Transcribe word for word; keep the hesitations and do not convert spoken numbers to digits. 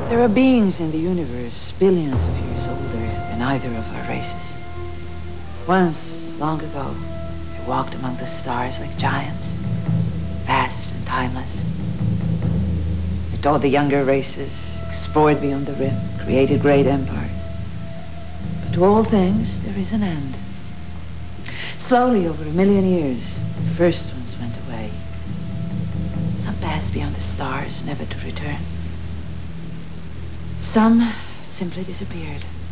There are beings in the universe billions of years older than either of our races. Once, long ago, they walked among the stars like giants, vast and timeless. They taught the younger races, explored beyond the rim, created great empires. But to all things, there is an end. Slowly, over a million years, the first ones went away. Some passed beyond the stars, never to return. Some simply disappeared.